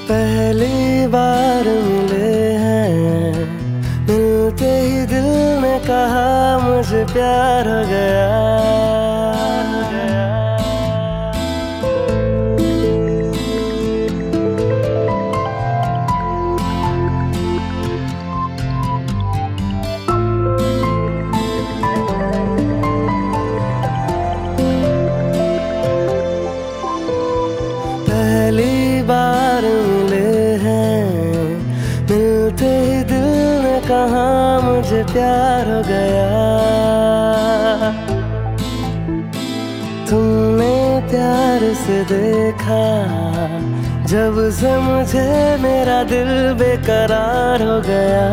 पहली बार मिले हैं, मिलते ही दिल ने कहा मुझे प्यार हो गया। पहली बार मिले हैं, मिलते ही दिल ने कहा मुझे प्यार हो गया। तुमने प्यार से देखा जब से मुझे, मेरा दिल बेकरार हो गया।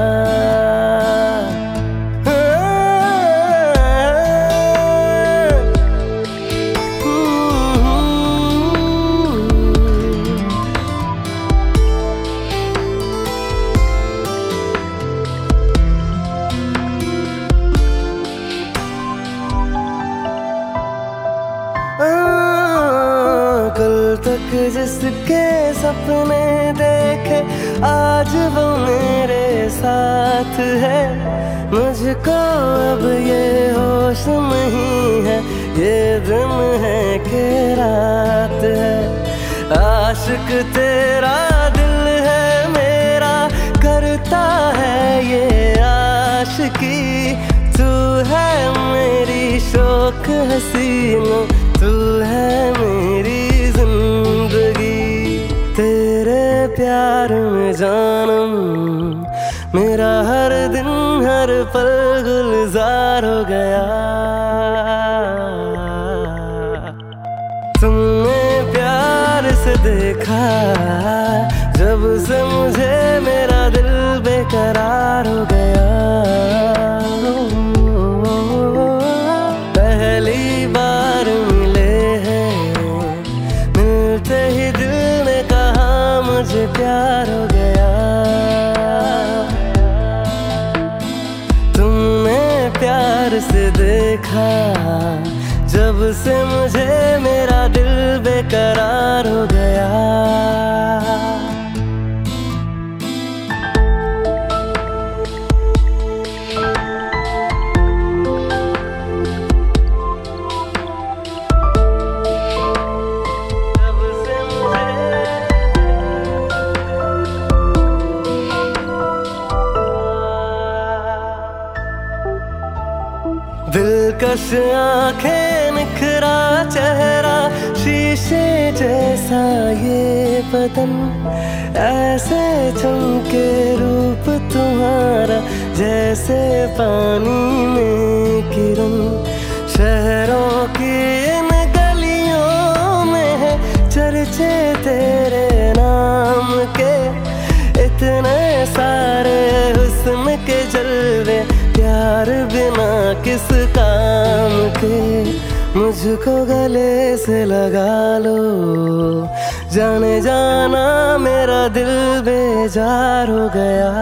कल तक जिसके सपने देखे आज वो मेरे साथ है। मुझको अब ये होश नहीं है, ये दिन है कि रात है। आशिक तेरा दिल है मेरा, करता है ये आशिकी। तू है मेरी शौक हसीनो, तू है मेरी जिंदगी। तेरे प्यार में जानम मेरा हर दिन हर पल गुलजार हो गया। तुमने प्यार से देखा जब से मुझे, मेरा दिल बेकरार हो गया। पहली बार मिले हैं, मिलते ही दिल ने कहा मुझे प्यार हो गया। तुमने प्यार से देखा जब से मुझे, मेरा दिल बेकरार हो गया। दिलकश आंखें, निखरा चेहरा, शीशे जैसा ये बदन, ऐसे चमके रूप तुम्हारा जैसे पानी में किरण। शहरों की इन गलियों में है चर्चे तेरे नाम के। इतने सारे हुस्न के जलवे, प्यार बिना किस काम के। मुझको गले से लगा लो, जाने जाना मेरा दिल बेजार हो गया।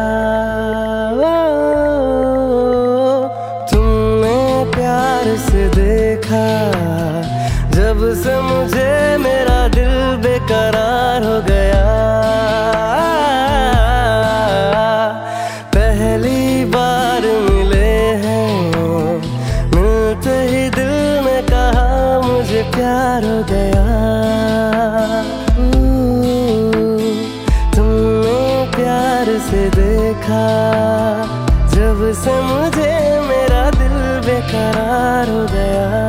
तुमने प्यार से देखा जब से मुझे, मेरा दिल बेकरार हो गया। पहली बार मिले हैं, मिलते ही दिल ने कहा मुझे प्यार हो गया। तुमने प्यार से देखा जब से मुझे, मेरा दिल बेकरार हो गया।